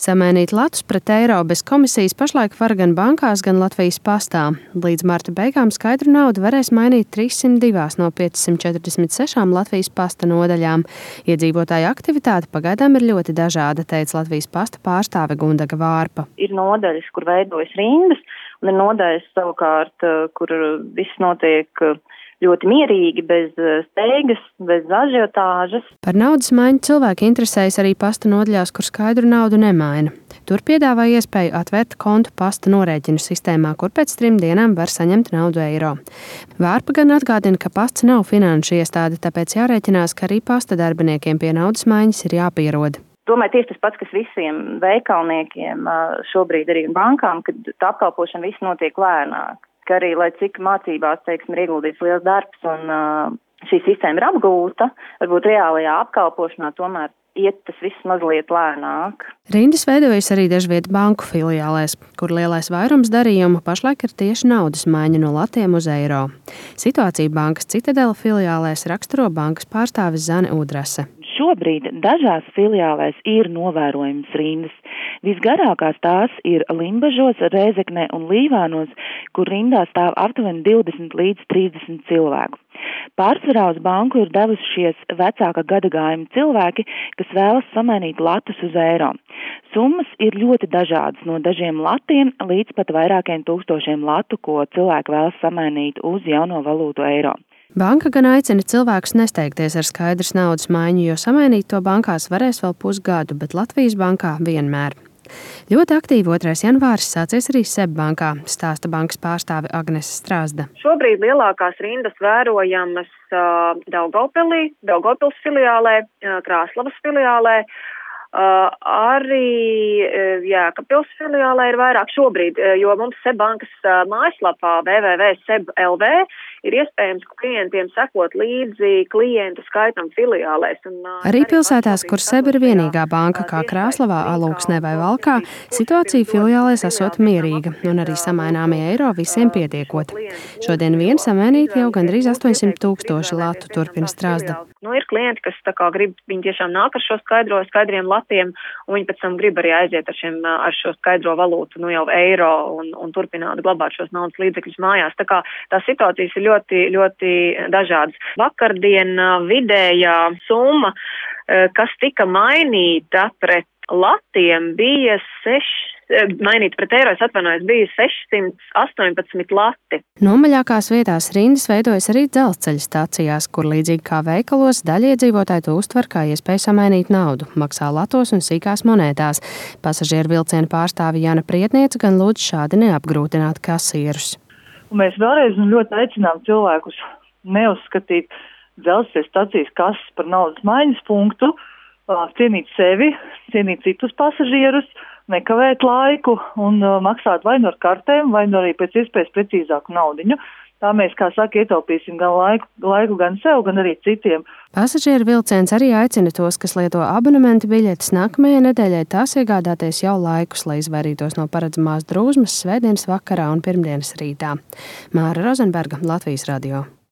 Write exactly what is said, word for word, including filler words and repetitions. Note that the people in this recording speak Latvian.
Samainīt latus pret eiro bez komisijas pašlaik var gan bankās, gan Latvijas pastā. Līdz marta beigām skaidru naudu varēs mainīt trīssimt divi no piecsimt četrdesmit sešām Latvijas pasta nodaļām. Iedzīvotāju aktivitāte pagaidām ir ļoti dažāda, teica Latvijas pasta pārstāve Gundaga Vārpa. Ir nodaļas, kur veidojas rindas, un ir nodaļas savukārt, kur viss notiek ļoti mierīgi, bez steigas, bez ažiotāžas. Par naudas maiņu cilvēki interesējas arī pasta nodaļās, kur skaidru naudu nemaina. Tur piedāvā iespēju atvērt kontu pasta norēķinu sistēmā, kur pēc trim dienām var saņemt naudu eiro. Vārpa gan atgādina, ka pasts nav finanšu iestāde, tāpēc jārēķinās, ka arī pasta darbiniekiem pie naudas maiņas ir jāpierod. Domāju, tieši tas pats, kas visiem veikalniekiem šobrīd arī bankām, kad tā apkalpošana viss notiek lēnāk. Ka arī, lai cik mācībās, teiksim, ir ieguldīts liels darbs un uh, šī sistēma ir apgūta, varbūt reālajā apkalpošanā tomēr iet tas viss mazliet lēnāk. Rindas veidojas arī dažviet banku filiālēs, kur lielais vairums darījumu pašlaik ir tieši naudas maiņa no latiem uz eiro. Situāciju bankas Citadela filiālēs raksturo bankas pārstāvis Zane Udrase. Šobrīd dažās filiālēs ir novērojams rindas. Visgarākās tās ir Limbažos, Rēzeknē un Līvānos, kur rindā stāv aptuveni divdesmit līdz trīsdesmit cilvēku. Pārsvarā uz banku ir devušies vecāka gadagājuma cilvēki, kas vēlas samainīt latus uz eiro. Summas ir ļoti dažādas, no dažiem latiem līdz pat vairākiem tūkstošiem latu, ko cilvēki vēlas samainīt uz jauno valūtu eiro. Banka gan aicina cilvēkus nesteigties ar skaidras naudas maiņu, jo samainīt to bankās varēs vēl pusgadu, bet Latvijas bankā vienmēr. Ļoti aktīvi otrais janvāris sācies arī Seb bankā, stāsta bankas pārstāve Agnese Strāzda. Šobrīd lielākās rindas vērojamas uh, Daugavpilī, Daugavpils filiālē, uh, Krāslavas filiālē. Uh, arī uh, Jēkabpils filiālē ir vairāk šobrīd, uh, jo mums Seb bankas uh, mājaslapā w w w punkt seb punkt l v ir iespējams klientiem sekot līdzi klientu skaitam filiālēs. Un, uh, arī pilsētās, kur Seb ir vienīgā banka, kā Krāslavā, Alūksnē vai Valkā, situācija filiālēs esot mierīga un arī samaināmie eiro visiem pietiekot. Šodien vien samainīt jau gandrīz astoņsimt tūkstoši latu, turpina Strāzda. Nu, ir klienti, kas tā kā grib, viņi tiešām nāk ar šo skaidro, skaidriem latiem, un viņi pēc tam grib arī aiziet ar, šiem, ar šo skaidro valūtu, nu jau eiro, un, un turpināt glabāt šos naudas līdzekļus mājās. Tā kā tās situācijas ir ļoti, ļoti dažādas. Vakardien vidējā summa, kas tika mainīta pret latiem, bija seši. Mainīt pret eiro, es atvainojos, bija sešsimt astoņpadsmit lati. Nomaļākās vietās rindas veidojas arī dzelzceļa stacijās, kur līdzīgi kā veikalos daļa iedzīvotāji to uztver kā iespēju samainīt naudu, maksā latos un sīkās monētās. Pasažieru vilciena pārstāve Jana Prietniece gan lūdz šādi neapgrūtināt kasierus. Un mēs vēlreiz ļoti aicinām cilvēkus neuzskatīt dzelzceļa stacijas kases par naudas maiņas punktu, cienīt sevi, cienīt citus pasažierus, nekavēt laiku un uh, maksāt vai no ar kartēm, vai no arī pēc iespējas precīzāku naudiņu. Tā mēs, kā saka, ietaupīsim gan laiku, laiku gan sev, gan arī citiem. Pasažieru vilciens arī aicina tos, kas lieto abonementa biļetes nākamajai nedēļai, tās iegādāties jau laikus, lai izvairītos no paredzamās drūzmas svētdienas vakarā un pirmdienas rītā. Māra Rozenberga, Latvijas radio.